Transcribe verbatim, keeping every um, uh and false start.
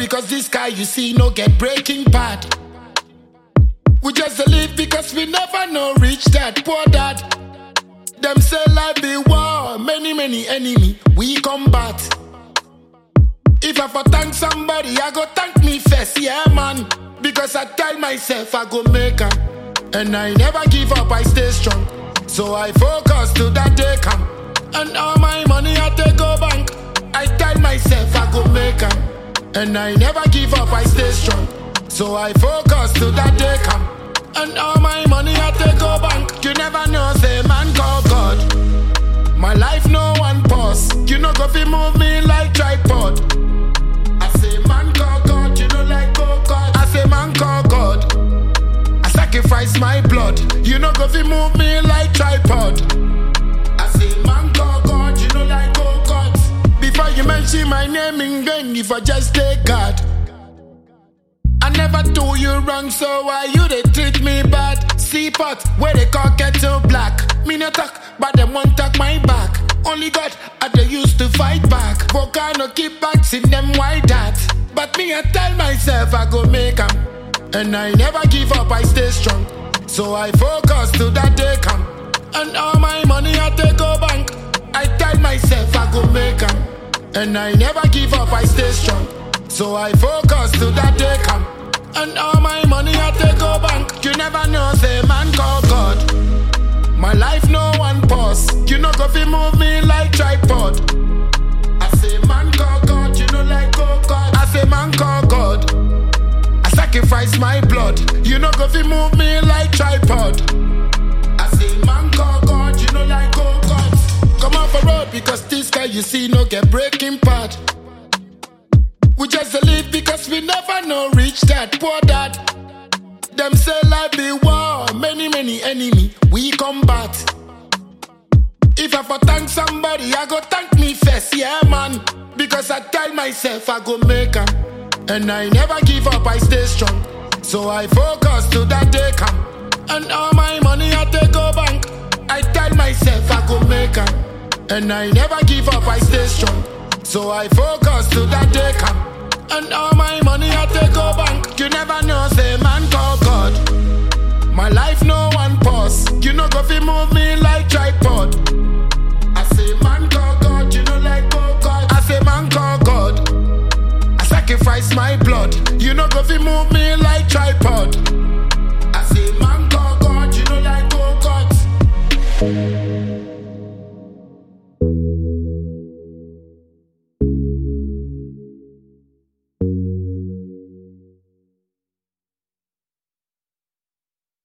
because this guy you see no get breaking bad. We just live because we never know reach that poor dad. Them say life be war, many many enemy we combat. If I for thank somebody, I go thank me first, yeah man. Because I tell myself I go make am, and I never give up, I stay strong. So I focus till that day come, and all my money I take go bank. I tell myself I go make am, and I never give up, I stay strong. So I focus till that day come, and all my money I take go bank. You never know, say man call God. My life no one pause. You know go fi move me like tripod. I say man call God, you know like go God. I say man call God. I sacrifice my blood. You know go fi move me like tripod. I say man call God, you know like go God. Before you mention my name in vain, if I just take God. I never do you wrong, so why you they treat me bad? See pot where they call kettle black. Me no talk, but them won't talk my back. Only God I they used to fight back. Volcano keep back, see them why that. But me I tell myself I go make am, and I never give up, I stay strong. So I focus till that day come, and all my money I take go bank. I tell myself I go make am, and I never give up, I stay strong. So I focus till that day come, and all my money I take go bank. You never know, say man call God. My life no one pause. You know go fi move me like tripod. I say man call God, you know like go God. I say man call God. I sacrifice my blood. You know go fi move me like tripod. I say man call God, you know like go God. Come off a road because this guy you see no get breaking part. We just live because we never know reach that poor dad. Them say life be war, many many enemy we combat. If I for thank somebody, I go thank me first, yeah man. Because I tell myself I go make am, and I never give up, I stay strong. So I focus till that day come, and all my money I take go bank. I tell myself I go make am, and I never give up, I stay strong. So I focus till that day come, and all my money I take go bank. You never know, say man call God. My life no one pause. You know go fi move me like tripod. I say man call God, you know like go God. I say man call God. I sacrifice my blood. You know go fi move me like tripod. I say man call God, you know like go God.